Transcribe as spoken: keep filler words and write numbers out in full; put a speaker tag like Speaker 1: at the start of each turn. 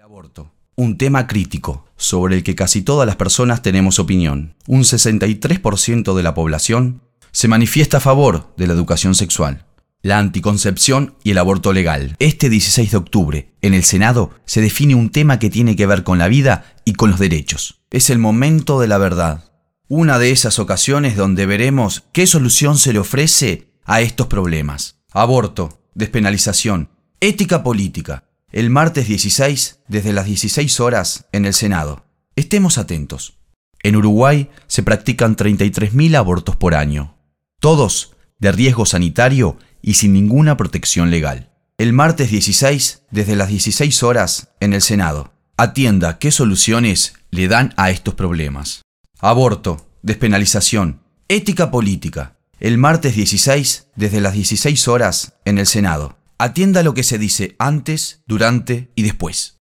Speaker 1: Aborto. Un tema crítico, sobre el que casi todas las personas tenemos opinión. Un sesenta y tres por ciento de la población se manifiesta a favor de la educación sexual, la anticoncepción y el aborto legal. Este dieciséis de octubre, en el Senado, se define un tema que tiene que ver con la vida y con los derechos. Es el momento de la verdad. Una de esas ocasiones donde veremos qué solución se le ofrece a estos problemas. Aborto, despenalización, ética política. El martes dieciséis, desde las dieciséis horas, en el Senado. Estemos atentos. En Uruguay se practican treinta y tres mil abortos por año. Todos de riesgo sanitario y sin ninguna protección legal. El martes dieciséis, desde las dieciséis horas, en el Senado. Atienda qué soluciones le dan a estos problemas. Aborto, despenalización, ética política. El martes dieciséis, desde las dieciséis horas, en el Senado. Atienda lo que se dice antes, durante y después.